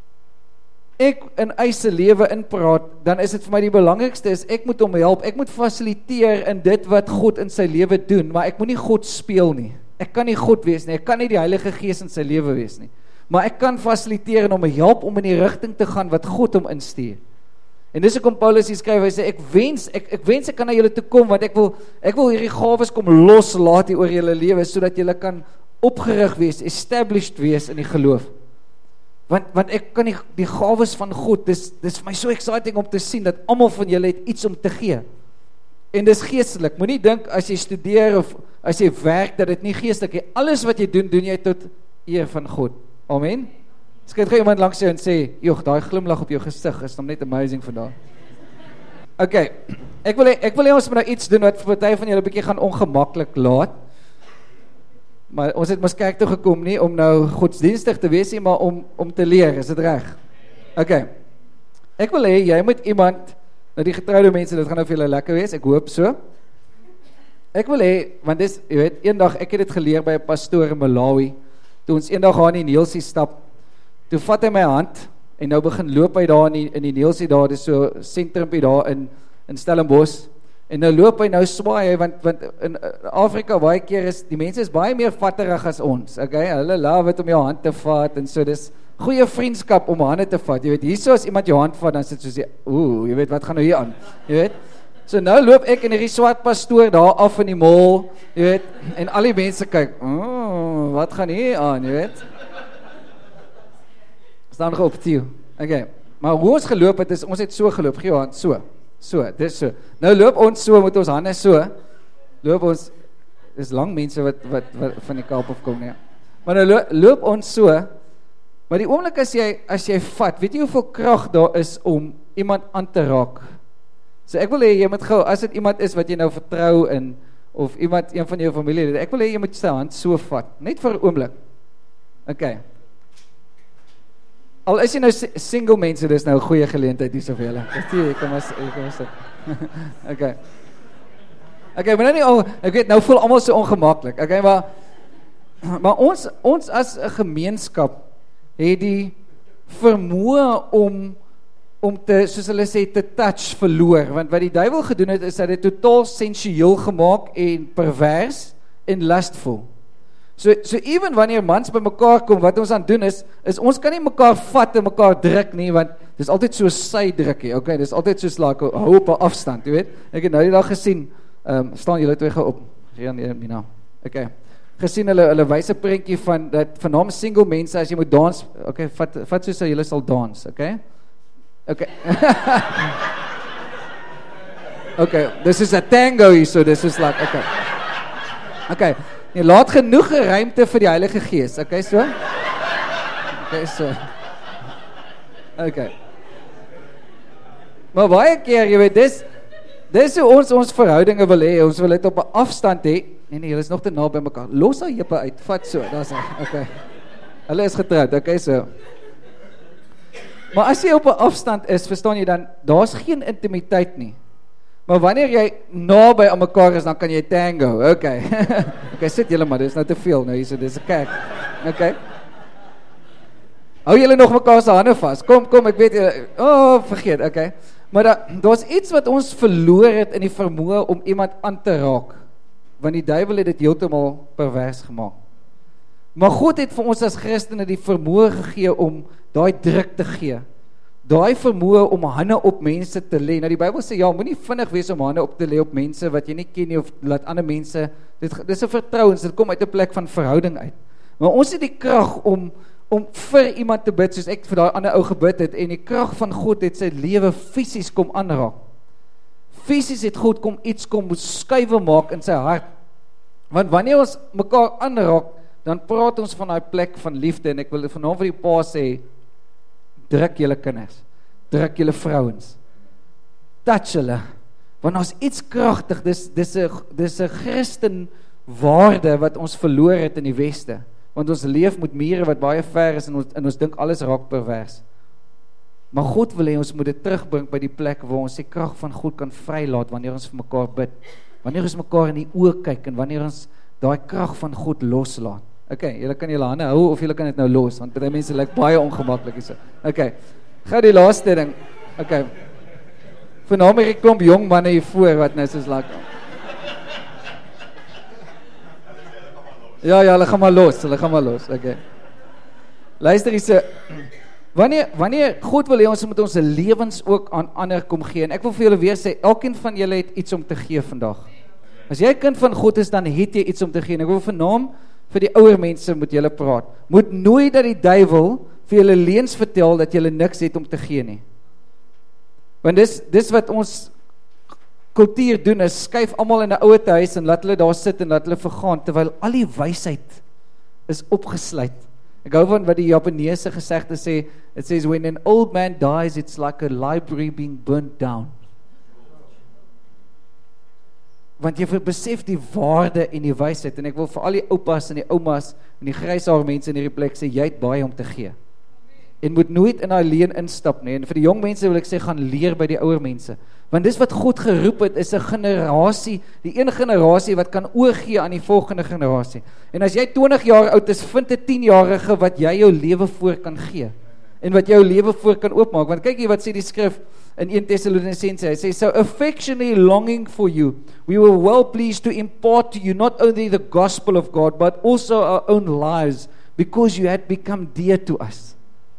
ek in eise lewe inpraat, dan is dit vir my die belangrikste, is ek moet hom help, ek moet fasiliteer in dit wat God in sy lewe doen, maar ek moet nie God speel nie, ek kan nie God wees nie, ek kan nie die Heilige Gees in sy lewe wees nie, maar ek kan fasiliteer en hom help om in die rigting te gaan wat God hom instuur. En dis hoekom Paulus hier skryf, hy sê, ek wens, ek, ek wens ek kan na julle toe kom, want ek wil, ek wil hierdie gawes kom loslaat hier oor julle lewe, sodat julle kan opgerig wees, established wees in die geloof. Want, want ek kan die, die gawes van God, dis, dis vir my so exciting om te sien, dat almal van julle het iets om te gee. En dis geestelik, moet nie dink, as jy studeer, of as jy werk, dat dit nie geestelik is. Alles wat jy doen, doen jy tot eer van God. Amen? Skryf gou iemand langs jou en sê, joh, daai glimlag op jou gesig is nog net amazing vandag. Ok, ek wil, ek wil ons nou iets doen wat vir party van julle 'n bietjie gaan ongemaklik laat. Maar ons het mos kerk toe gekom nie om nou godsdienstig te wees nie, maar om om te leer, is dit reg? Ok. Ek wil hê jy moet iemand Nou die getrouwde mense, dit gaan nou vir julle lekker wees, ek hoop so. Ek wil hê, want dis, jy weet, eendag, ek het dit geleer by 'n pastoor in Malawi, toe ons eendag aan die Neelsie stap, toe vat hy my hand, en nou begin loop hy daar in die, in die Neelsie daar, dis so sentrumpie daar in, in Stellenbosch, en nou loop hy, nou swaai hy, want, want in Afrika baie keer is, die mense is baie meer vatterig as ons, okay, hulle love het om jou hand te vat, en so, dis goeie vriendskap om hande te vat, jy weet, hier so as iemand jou hand vat, dan sit soos, oeh, jy weet, wat gaan nou hier aan, jy weet, so nou loop ek en die swart pastoor daar af in die mall, jy weet, en al die mense kyk, oh, wat gaan hier aan, jy weet, staan geoptief, okay, maar hoe ons geloop het, is, ons het so geloop, gee jou hand, so, so, dis so, nou loop ons so, met ons hande so, loop ons, dis lang mense wat, wat, wat van die Kaap afkom, nee, maar nou loop, loop ons so, maar die oomblik as jy, as jy vat, weet jy hoeveel krag daar is om iemand aan te raak, so ek wil hê, jy moet gou, as dit iemand is wat jy nou vertrou in, of iemand, een van jou familie, ek wil hê, jy moet sy hand so vat, net vir 'n oomblik, ok, al is jy nou single mense, dis nou 'n goeie geleentheid hier so vir julle, jy kom as, jy kom as dit, ok, ok, maar nou nie al, ek weet, nou voel almal so ongemaklik, ok, maar, maar ons, ons as 'n gemeenskap, het die vermoë om om te, soos hulle sê, te touch verloor, want wat die duiwel gedoen het, is dat dit totaal sensueel gemaak en pervers en lustful. So, so even wanneer mans by mekaar kom, wat ons aan doen is, is ons kan nie mekaar vat en mekaar druk nie, want dit is altyd so sy drukkie, okay, dit is altyd soos like, hou op 'n afstand, jy weet, ek het nou die dag gesien, um, staan julle twee gou op, Rian en Mina, okay, gesien hulle, hulle wys 'n prentjie van, dat vernaam single mense, as jy moet dans, okay, vat, vat soos julle sal dans, okay, okay, okay, this is a tango hier, so this is like, okay, okay, nee, laat genoeg ruimte vir die Heilige Gees, okay, so, okay, so, okay, maar baie keer, jy weet, dis, dis hoe ons ons verhoudinge wil hê, ons wil dit op 'n afstand hê, nee, nee, hulle is nog te na by mekaar, los haar jippe uit, vat so, daar is hy, okay, hulle is getrouwd, okay, so, maar as jy op 'n afstand is, verstaan jy dan, daar is geen intimiteit nie, maar wanneer jy naby aan mekaar is, dan kan jy tango, okay, okay, sit julle maar, dit is nou te veel, nou hier so, dit is 'n kerk, okay, hou julle nog mekaar se hande vas, kom, kom, ek weet, julle, oh, vergeet, okay, maar daar, daar is iets wat ons verloor het in die vermoë om iemand aan te raak, want die duiwel het dit heeltemal pervers gemaak. Maar God het vir ons as Christene die vermoë gegee om daai druk te gee, daai vermoë om hande op mense te lê. Nou die Bybel sê, ja, moenie vinnig wees om hande op te lê op mense wat jy nie ken nie, of laat ander mense, dit, dit is 'n vertrouens, dit kom uit 'n plek van verhouding uit. Maar ons het die krag om om vir iemand te bid, soos ek vir daai ander ou gebid het, en die krag van God het sy lewe fisies kom aanraak. Fisies het God kom iets kom skuiwe maak in sy hart. Want wanneer ons mekaar aanraak, dan praat ons van daai plek van liefde, en ek wil vanaand vir die pa sê, druk julle kinders, druk julle vrouens, touch hulle, want ons iets kragtig, dis, dis, a, dis 'n Christen waarde wat ons verloor het in die Weste, want ons leef met mure wat baie ver is, en ons, en ons dink alles raak pervers. Maar God wil hê ons moet dit terugbring by die plek waar ons die krag van God kan vrylaat wanneer ons vir mekaar bid, wanneer ons mekaar in die oë kyk, en wanneer ons daai krag van God loslaat. Okay, julle kan julle hande hou, of julle kan dit nou los, want baie mense lyk baie ongemaklik hier so. Okay, gou die laaste ding. Okay, vanaand het ek klomp jong manne hier voor, wat nou soos like, ja, ja, hulle gaan maar los, hulle gaan maar los, okay. Luister hier so, wanneer, wanneer God wil hê ons moet ons lewens ook aan ander kom gee, en ek wil vir julle weer sê, elkeen van julle het iets om te gee vandag. As jy 'n kind van God is, dan het jy iets om te gee, en ek wil vanaand vir die ouer mense moet julle praat. Moet nooit dat die duiwel vir julle leuns vertel dat julle niks het om te gee nie. Want dis, dis wat ons kultuur doen, is skuif almal in 'n ouer huis en laat hulle daar sit en laat hulle vergaan, terwyl al die wysheid is opgesluit. Ek hou van wat die Japaneese gesegde sê, it says, when an old man dies, it's like a library being burnt down. Want jy besef die waarde en die wysheid, en ek wil vir al die oupas en die oumas en die grysaar mense in hierdie plek sê, jy het baie om te gee. En moet nooit in daai leuen instap nie, en vir die jong mense wil ek sê, gaan leer by die ouer mense, Want dis wat God geroep het, is 'n generasie, die een generasie wat kan oorgee aan die volgende generasie. En as jy twintig jaar oud is, vind 'n tien-jarige wat jy jou lewe voor kan gee. En wat jou lewe voor kan oopmaak. Want kyk hier wat sê die skrif in Eerste Tessalonisense, hy sê, so affectionately longing for you, we were well pleased to impart to you not only the gospel of God, but also our own lives, because you had become dear to us.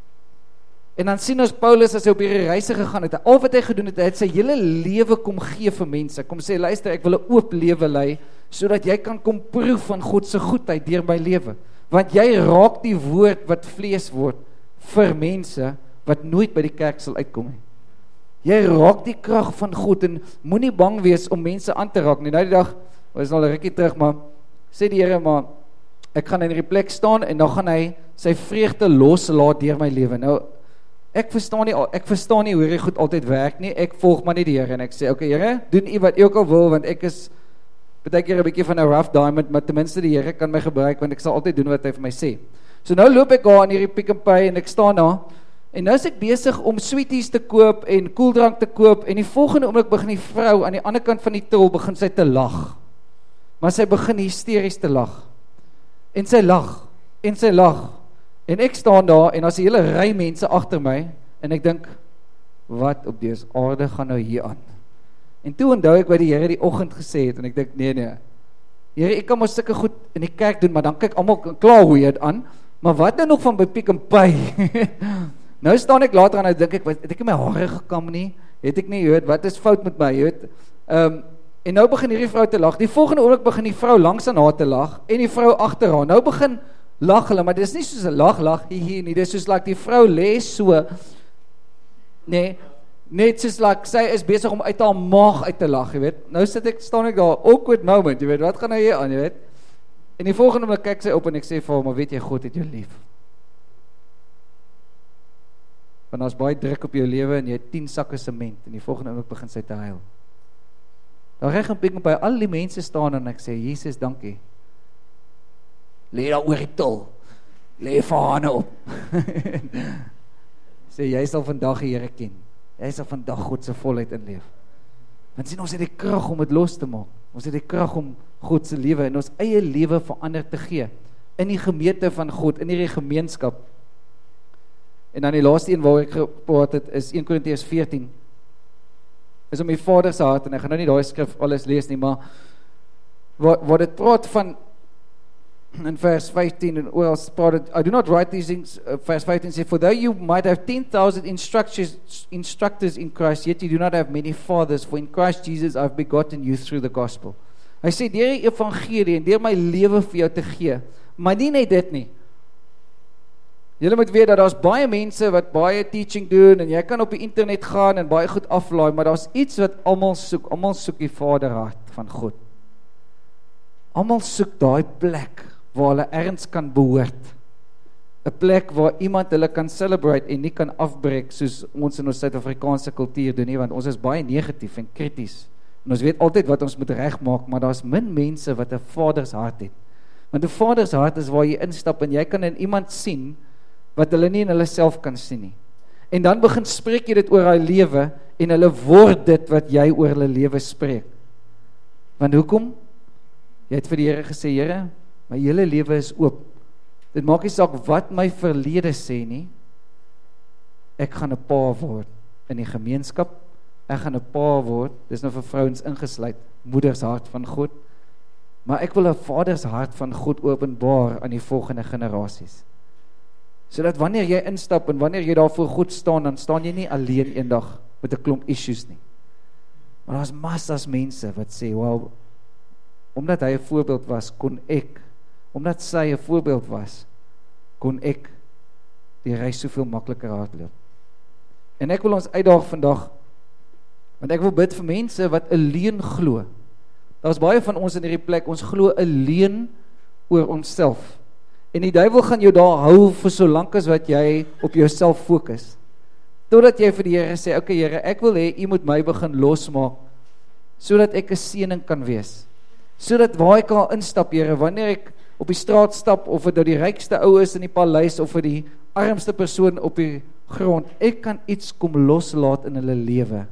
En dan sien ons Paulus as hy op hierdie reise gegaan het, al wat hy gedoen het, hy het sy hele lewe kom gee vir mense, kom sê, luister, ek wil 'n oop lewe lei, sodat jy kan kom proef van God se goedheid deur my lewe, want jy raak die woord wat vlees word, vir mense, wat nooit by die kerk sal uitkom nie. Jy raak die krag van God, en moenie bang wees om mense aan te raak nie. Nou die dag, was al 'n rukkie terug, maar, sê die Here, maar, ek gaan in die plek staan, en dan gaan hy sy vreugde loslaat deur my lewe. Nou, ek verstaan nie, ek verstaan nie hoe hierdie goed altyd werk nie, ek volg maar nie die Here, en ek sê, oké okay, Here, doen u wat u ook al wil, want ek is, baie keer 'n bietjie van 'n rough diamond, maar ten minste die Here kan my gebruik, want ek sal altyd doen wat hy vir my sê. So nou loop ek daar in hierdie Pick n Pay, en ek staan daar, en nou is ek besig om sweeties te koop, en koeldrank te koop, en die volgende oomblik begin die vrou, aan die ander kant van die til, begin sy te lag, maar sy begin hysteries te lag, en sy lag, en sy lag, en ek staan daar, en as die hele ry mense agter my, en ek dink, wat op dese aarde gaan nou hier aan? En toe onthou ek wat die Here die oggend gesê het, en ek dink, nee, nee, Here, ek kan maar sulke goed in die kerk doen, maar dan kyk almal klaar hoe jy het aan, maar wat nou nog van by Pick n Pay? Nou staan ek later aan, en dink ek, het ek nie my hare gekam nie, het ek nie, jy weet, wat is fout met my, jy weet, um, en nou begin hierdie vrou te lag, die volgende oomblik begin die vrou langs aan haar te lag, en die vrou agter haar, nou begin lag hulle, maar dit is nie soos 'n lag, lag, hier, hier nie, dit is soos like die vrou lê so, nee, net soos like, sy is besig om uit haar maag uit te lag, jy weet, nou sit ek, staan ek daar, awkward moment, jy weet, wat gaan nou hier aan, jy weet, en die volgende oomblik kyk sy op, en ek sê vir haar, maar weet jy, God het jou lief, want as baie druk op jou lewe, en jy het tien sakke sement, en die volgende oomblik begin sy te huil, dan reg en pik by al die mense staan, en ek sê, Jesus, dankie, lê daar oor die til, lê vir hane op, sê, jy sal vandag die Here ken, jy sal vandag God se volheid inleef, want sien, ons het die krag om het los te maak, ons het die krag om God se lewe, in ons eie lewe verander te gee, in die gemeente van God, in die gemeenskap, en dan die laaste een waar ek gepraat het, is Eerste Korintiërs veertien, is om die Vader se hart, en ek gaan nou nie daai skrif alles lees nie, maar, wat, wat het praat van, in vers fifteen, and oral praat, I do not write these things, uh, vers fifteen say, for though you might have ten thousand instructors, instructors in Christ, yet you do not have many fathers, for in Christ Jesus I've begotten you through the gospel. Hy sê, deur die evangelie, en deur my lewe vir jou te gee, maar nie net dit nie, julle moet weet dat daar's baie mense wat baie teaching doen, en jy kan op die internet gaan, en baie goed aflaai, maar daar's iets wat almal soek, almal soek die vaderhart van God, almal soek daai plek, waar hulle ergens kan behoort, 'n plek waar iemand hulle kan celebrate, en nie kan afbreek, soos ons in ons Suid-Afrikaanse kultuur doen nie, want ons is baie negatief en krities, en ons weet altyd wat ons moet regmaak, maar daar's min mense wat 'n vaders hart het, want 'n vaders hart is waar jy instap, en jy kan in iemand sien, wat hulle nie in hulle self kan sien nie, en dan begin spreek jy dit oor hulle lewe, en hulle word dit wat jy oor hulle lewe spreek, want hoekom? Jy het vir die Here gesê, Here, my hele lewe is oop, dit maak nie saak wat my verlede sê nie, ek gaan 'n pa word, in die gemeenskap, ek gaan 'n pa word, dis nou vir vrouens ingesluit, moeders hart van God, maar ek wil 'n vaders hart van God openbaar, aan die volgende generasies, sodat wanneer jy instap, en wanneer jy daar voor God staan, dan staan jy nie alleen eendag, met 'n klomp issues nie, maar daar's massas mense, wat sê, wow, omdat hy 'n voorbeeld was, kon ek, omdat sy 'n voorbeeld was, kon ek die reis soveel makliker hardloop. En ek wil ons uitdaag vandag, want ek wil bid vir mense wat 'n leuen glo. Daar's baie van ons in hierdie plek, ons glo 'n leuen oor onsself. En die duiwel gaan jou daar hou vir so lank as wat jy op jouself fokus. Totdat jy vir die Here sê, okay Here, ek wil hê u moet my begin losmaak, sodat ek 'n seëning kan wees. Sodat waar ek al instap, Here, wanneer ek op die straat stap, of het nou die rykste ou is in die paleis, of het die armste persoon op die grond, ek kan iets kom loslaat in hulle lewe,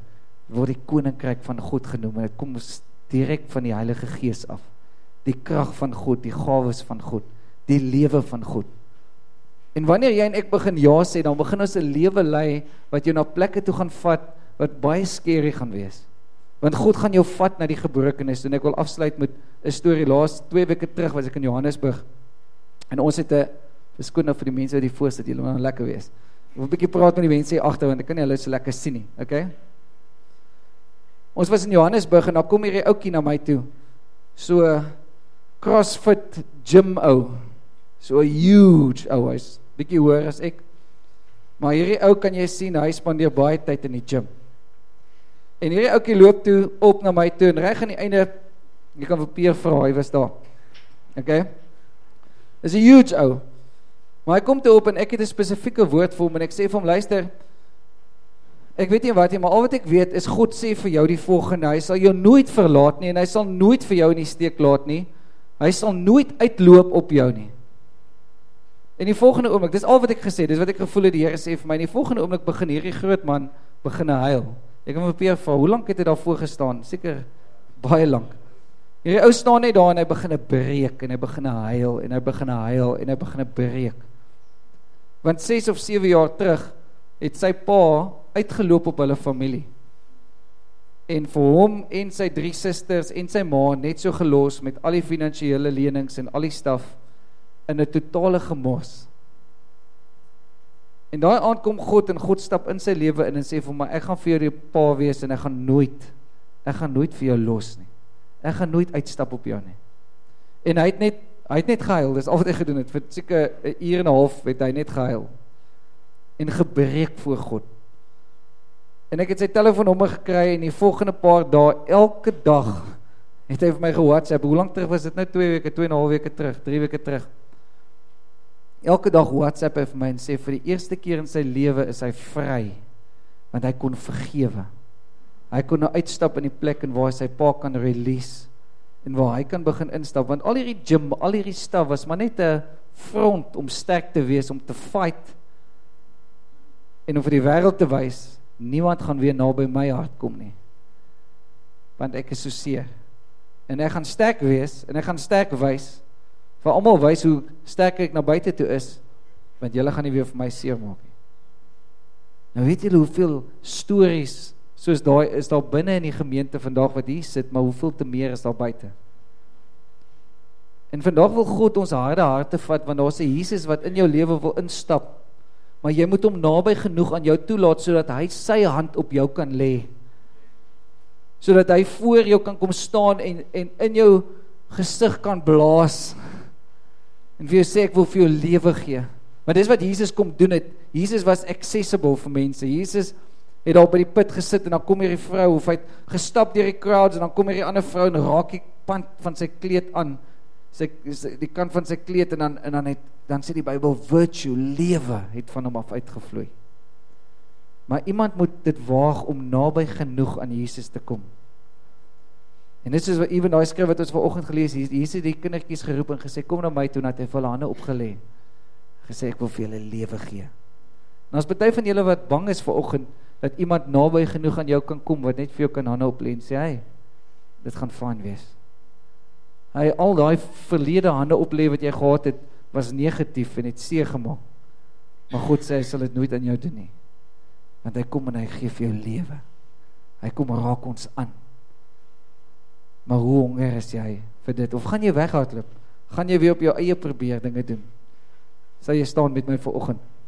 word die koninkryk van God genoem, en dit kom direk van die Heilige Gees af. Die krag van God, die gawes van God, die lewe van God. En wanneer jy en ek begin ja sê, dan begin ons 'n lewe lei, wat jou na plekke toe gaan vat, wat baie scary gaan wees. Want God gaan jou vat na die gebrokenis, en ek wil afsluit met 'n storie. Laas twee weke terug was ek in Johannesburg, en ons het 'n, verskoon nou vir die mense wat die voor sit, julle moet nou lekker wees. Ek wil 'n bietjie praat met die mense hier agter, want ek kan nie hulle so lekker sien nie, okay? Ons was in Johannesburg, en dan kom hierdie oukie na my toe, so CrossFit gym ou, so 'n huge ou, hy's bietjie hoër as ek, maar hierdie ou kan jy sien, hy spandeer baie tyd in die gym. En hierdie oukie loop toe op na my toe, en reg aan die einde, jy kan vir Peer vra, hy was daar. Okay? Dis 'n huge ou. Maar hy kom toe op, en ek het 'n spesifieke woord vir hom, en ek sê vir hom, luister, ek weet nie wat nie, maar al wat ek weet, is God sê vir jou die volgende, hy sal jou nooit verlaat nie, en hy sal nooit vir jou in die steek laat nie, hy sal nooit uitloop op jou nie. En die volgende oomblik, dis al wat ek gesê, dis wat ek gevoel het, die Here sê vir my, en die volgende oomblik begin hierdie groot man, begin huil. Ek het my Peer vir, hoe lank het hy daar voor gestaan? Seker baie lank. Hierdie ou staan net daar, en hy begin breek, en hy begin huil, en hy begin huil, en hy begin breek. Want ses of sewe jaar terug, het sy pa uitgeloop op hulle familie. En vir hom en sy drie susters en sy ma net so gelos met al die finansiële lenings en al die staf in 'n totale gemors. En daai aand kom God, en God stap in sy lewe in en sê vir my, ek gaan vir jou die pa wees, en ek gaan nooit, ek gaan nooit vir jou los nie. Ek gaan nooit uitstap op jou nie. En hy het net, hy het net gehuil, dis al wat hy gedoen het, vir seker 'n uur en 'n half het hy net gehuil. En gebreek voor God. En ek het sy telefoonnommer gekry, en die volgende paar dae, elke dag, het hy vir my ge-WhatsApp, hoe lang terug was dit nou, twee weke, twee en 'n half weke terug, drie weke terug. Elke dag WhatsApp hy vir my en sê, vir die eerste keer in sy lewe is hy vry, want hy kon vergewe. Hy kon nou uitstap in die plek en waar hy sy pa kan release, en waar hy kan begin instap, want al hierdie gym, al hierdie staf was maar net 'n front om sterk te wees, om te fight, en om vir die wêreld te wys, niemand gaan weer naby my hart kom nie, want ek is so seer, en ek gaan sterk wees, en ek gaan sterk wys, vir almal wys hoe sterk ek na buite toe is, want julle gaan nie weer vir my seer maak nie. Nou weet julle hoeveel stories soos daai is daar binne in die gemeente vandag wat hier sit, maar hoeveel te meer is daar buite. En vandag wil God ons harde harte vat, want daar is 'n Jesus wat in jou lewe wil instap, maar jy moet hom naby genoeg aan jou toelaat, sodat hy sy hand op jou kan lê, sodat hy voor jou kan kom staan, en, en in jou gesig kan blaas, en vir jou sê, ek wil vir jou lewe gee. Maar dis wat Jesus kom doen het. Jesus was accessible vir mense. Jesus het daar by die put gesit, en dan kom hierdie vrou, of hy het gestap deur die crowds, en dan kom hierdie ander vrou, en raak die pand van sy kleed aan, sy, die kant van sy kleed, en dan, en dan, het, dan sê die Bybel, virtue, lewe, het van hom af uitgevloei. Maar iemand moet dit waag, om naby genoeg aan Jesus te kom. En dit is wat even daai skrif wat ons vanoggend gelees het, Jesus het die kindertjies geroep en gesê, kom na my toe, en het hy vir hulle hande opgelê, gesê, ek wil vir julle lewe gee. En as party van julle wat bang is vanoggend, dat iemand naby genoeg aan jou kan kom, wat net vir jou kan hande oplê, en sê, hy, dit gaan fyn wees. Hy, al daai verlede hande oplê wat jy gehad het, was negatief en het seer gemaak. Maar God sê, hy sal dit nooit aan jou doen nie. Want hy kom en hy gee vir jou lewe. Hy kom en raak ons aan. Maar hoe honger is jy vir dit? Of gaan jy weghardloop? Gaan jy weer op jou eie probeer dinge doen? Sal jy staan met my vanoggend?